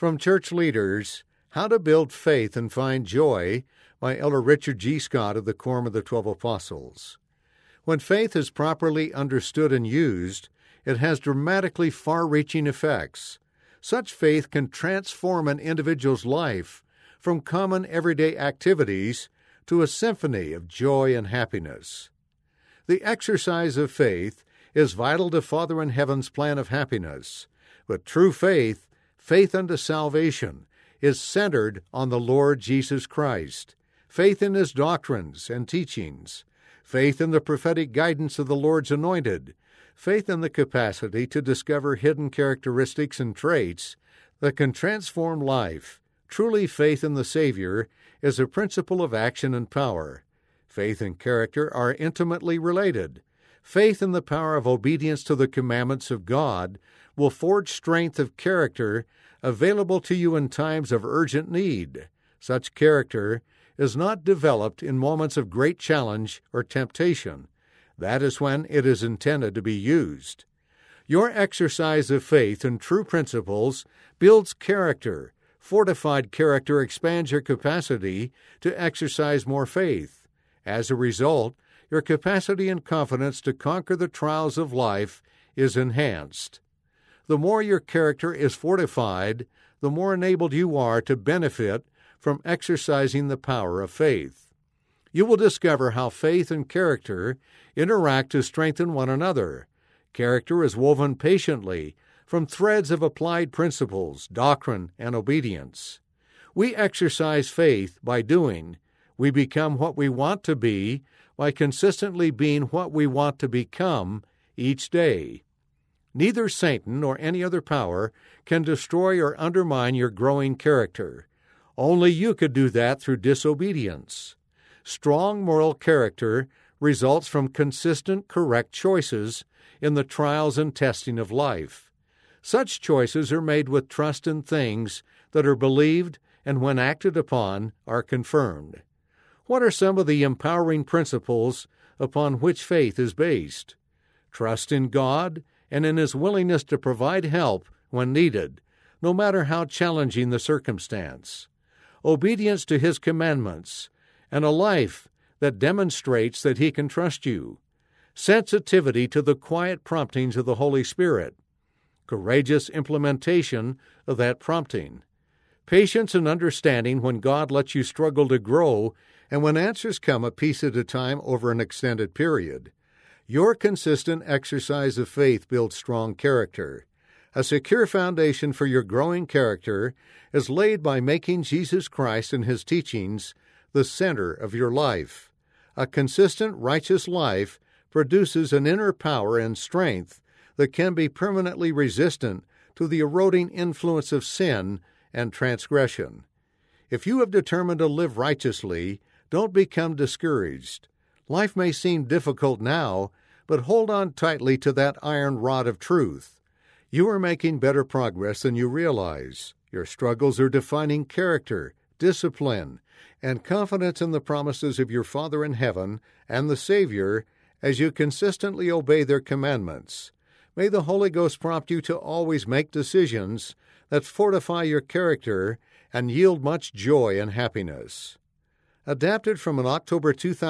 From Church Leaders, How to Build Faith and Find Joy by Elder Richard G. Scott of the Quorum of the 12 Apostles. When faith is properly understood and used, it has dramatically far-reaching effects. Such faith can transform an individual's life from common everyday activities to a symphony of joy and happiness. The exercise of faith is vital to Father in Heaven's plan of happiness, but true faith, faith unto salvation, is centered on the Lord Jesus Christ, faith in His doctrines and teachings, faith in the prophetic guidance of the Lord's anointed, faith in the capacity to discover hidden characteristics and traits that can transform life. Truly, faith in the Savior is a principle of action and power. Faith and character are intimately related. Faith in the power of obedience to the commandments of God will forge strength of character available to you in times of urgent need. Such character is not developed in moments of great challenge or temptation. That is when it is intended to be used. Your exercise of faith and true principles builds character. Fortified character expands your capacity to exercise more faith. As a result, your capacity and confidence to conquer the trials of life is enhanced. The more your character is fortified, the more enabled you are to benefit from exercising the power of faith. You will discover how faith and character interact to strengthen one another. Character is woven patiently from threads of applied principles, doctrine, and obedience. We exercise faith by doing. We become what we want to be by consistently being what we want to become each day. Neither Satan nor any other power can destroy or undermine your growing character. Only you could do that through disobedience. Strong moral character results from consistent, correct choices in the trials and testing of life. Such choices are made with trust in things that are believed and, when acted upon, are confirmed. What are some of the empowering principles upon which faith is based? Trust in God and in His willingness to provide help when needed, no matter how challenging the circumstance. Obedience to His commandments, and a life that demonstrates that He can trust you. Sensitivity to the quiet promptings of the Holy Spirit. Courageous implementation of that prompting. Patience and understanding when God lets you struggle to grow and when answers come a piece at a time over an extended period. Your consistent exercise of faith builds strong character. A secure foundation for your growing character is laid by making Jesus Christ and His teachings the center of your life. A consistent, righteous life produces an inner power and strength that can be permanently resistant to the eroding influence of sin and transgression. If you have determined to live righteously, don't become discouraged. Life may seem difficult now, but hold on tightly to that iron rod of truth. You are making better progress than you realize. Your struggles are defining character, discipline, and confidence in the promises of your Father in heaven and the Savior as you consistently obey their commandments. May the Holy Ghost prompt you to always make decisions that fortify your character and yield much joy and happiness. Adapted from an October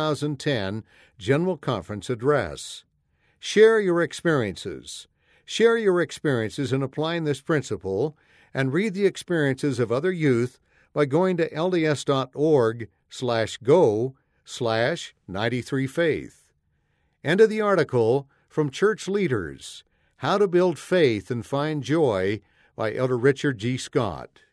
2010 General Conference address. Share your experiences. Share your experiences in applying this principle and read the experiences of other youth by going to lds.org/go/93faith. End of the article from Church Leaders, How to Build Faith and Find Joy by Elder Richard G. Scott.